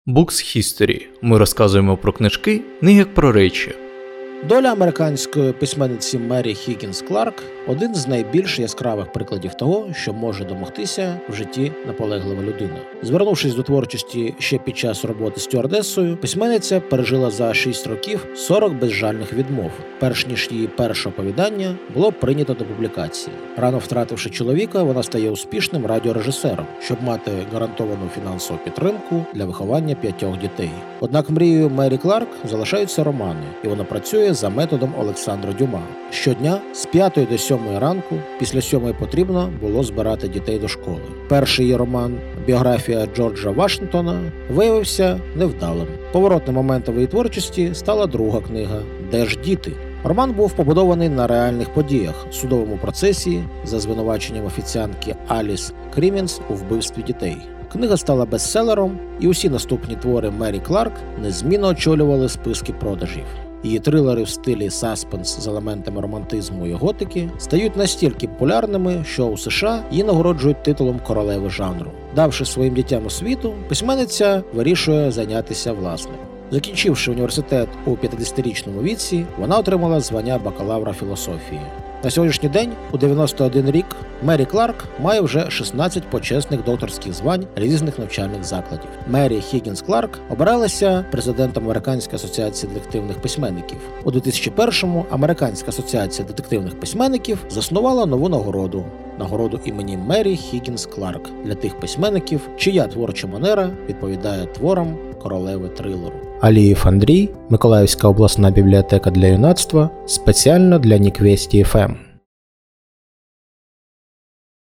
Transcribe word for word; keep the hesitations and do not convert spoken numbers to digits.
Books History. Ми розказуємо про книжки не як про речі. Доля американської письменниці Мері Хіггінс Кларк – один з найбільш яскравих прикладів того, що може домогтися в житті наполеглива людина. Звернувшись до творчості ще під час роботи стюардесою, письменниця пережила за шість років сорок безжальних відмов, перш ніж її перше оповідання було прийнято до публікації. Рано втративши чоловіка, вона стає успішним радіорежисером, щоб мати гарантовану фінансову підтримку для виховання п'ятьох дітей. Однак мрією Мері Кларк залишаються романи, і вона працює за методом Олександра Дюма. Щодня з п'ятої до сьомої ранку, після сьомої потрібно було збирати дітей до школи. Перший її роман «Біографія Джорджа Вашингтона» виявився невдалим. Поворотним моментом її творчості стала друга книга «Де ж діти?». Роман був побудований на реальних подіях – судовому процесі за звинуваченням офіціантки Аліс Крімінс у вбивстві дітей. Книга стала бестселером, і усі наступні твори Мері Кларк незмінно очолювали списки продажів. Її трилери в стилі саспенс з елементами романтизму і готики стають настільки популярними, що у США її нагороджують титулом королеви жанру. Давши своїм дітям освіту, письменниця вирішує зайнятися власним. Закінчивши університет у п'ятдесятирічному віці, вона отримала звання бакалавра філософії. На сьогоднішній день, у дев'яносто один рік, Мері Кларк має вже шістнадцять почесних докторських звань різних навчальних закладів. Мері Хіггінс Кларк обиралася президентом Американської асоціації детективних письменників. У дві тисячі першому Американська асоціація детективних письменників заснувала нову нагороду – нагороду імені Мері Хіггінс Кларк для тих письменників, чия творча манера відповідає творам королеви трилеру. Алієв Андрій, Миколаївська обласна бібліотека для юнацтва, спеціально для Ніквесті еф ем.